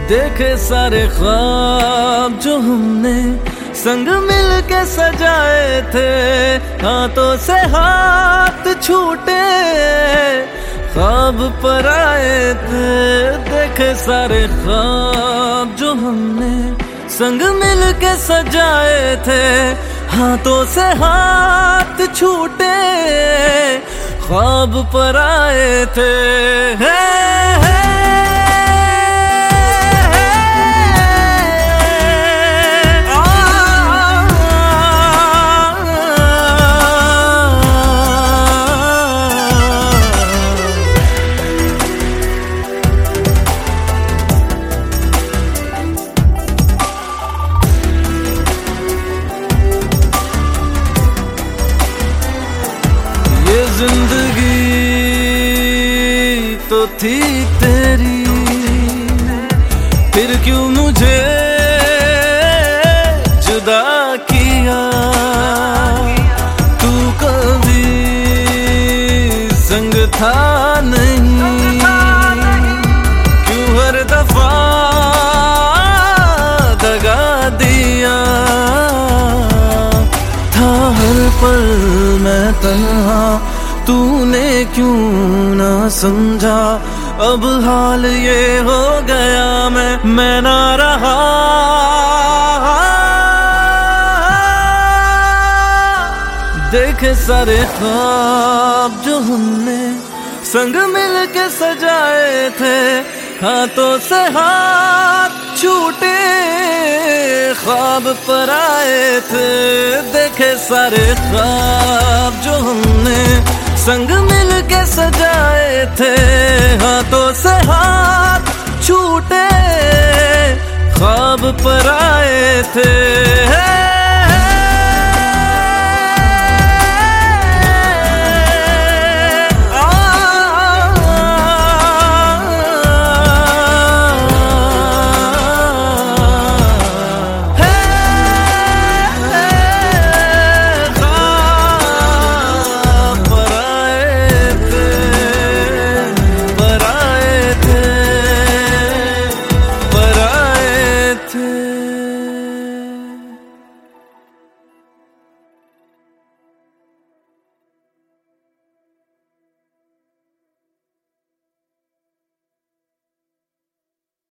देखे सारे ख्वाब जो हमने संग मिल के सजाए थे, हाथों से हाथ छूटे ख्वाब पर आए थे। देखे सारे ख्वाब जो हमने संग मिल के सजाए थे, हाथों से हाथ छूटे ख्वाब पर आए थे। ये जिंदगी तो थी तेरी, फिर क्यों मुझे जुदा किया। तू कभी संग था नहीं, क्यों हर दफा दगा दिया। था हर पल मैं तन्हा, तूने क्यों ना समझा। अब हाल ये हो गया मैं ना रहा। देखे सारे ख्वाब जो हमने संग मिल के सजाए थे, हाथों से हाथ छूटे ख्वाब पर आए थे। देखे सारे ख्वाब जो हमने संग मिल के सजाए थे, हाथों से हाथ छूटे ख्वाब पर आए थे।